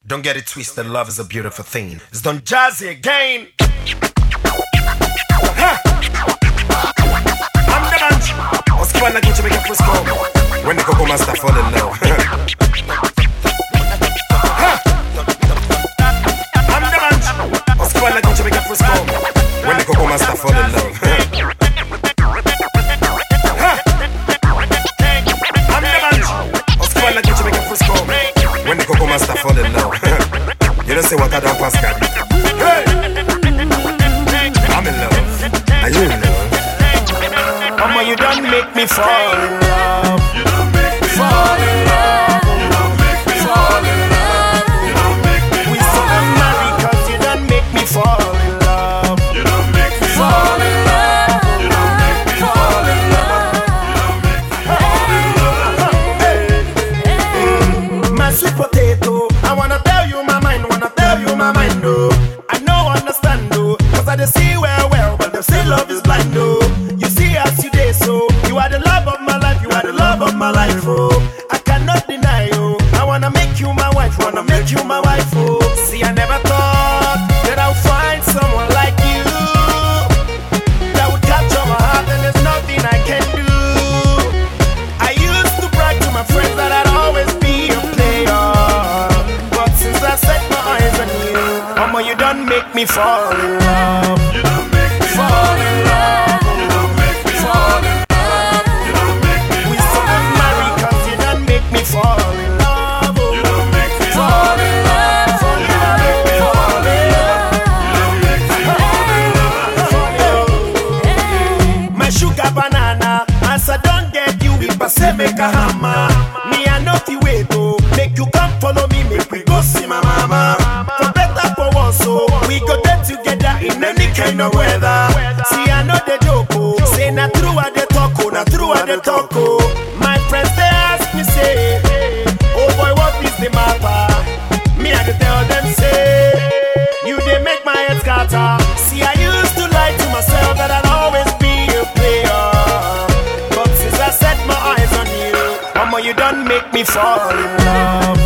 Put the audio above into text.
Don't get it twisted, love is a beautiful thing. It's Don Jazzy again. I'm the man. Oskiwa na kinche make a first call. When the Coco Master fall in love. I'm the man. Oskiwa na kinche make a first call. When the Coco Master fall in love. I'm the man. Oskiwa na kinche make a first call. When the Coco Master fall in love. You don't say what I don't pass, God. Hey! I'm in love. Are you in love? Mama, you don't make me fall in love. You don't make me fall in love. You don't make me fall in love. You don't make me fall in love. We so married cause you don't make me fall in love. You don't make me fall in love. You don't make me fall in love. You don't make me fall in love. My sweet potato, I wanna tell you my mind, oh. I know, understand, oh. Cause I dey see well, but they say love is blind, oh. You see as you dey, so you are the love of my life, you are the love of my life, oh. I cannot deny, oh. I wanna make you my wife, oh. See, I never thought that I'll find someone like you that would capture my heart, and there's nothing I can do. I used to brag to my friends that I'd always be a player, but since I set my eyes on you, mama, you don't make me fall in love. You don't make me fall in love. You don't make me fall in love. You don't make me fall in love. We so married cause you don't make me fall in love. You don't make me fall in love. You don't make me fall in love. You don't make me fall in love. My sugar banana, as I don't get you, if I say make a hammer, me I know the way to make you come follow me, make we go see my mama. For better for worse, so we go there together in any kind of weather. See, I know the joke, oh. Say na true at the talk, oh, na true at the talk, oh. My friends they ask me say, oh boy, what is the matter? Me I dey tell them say, you they make my head scatter. See, I used to lie to myself that I'd always be a player, but since I set my eyes on you, mama, you don't make me fall in love.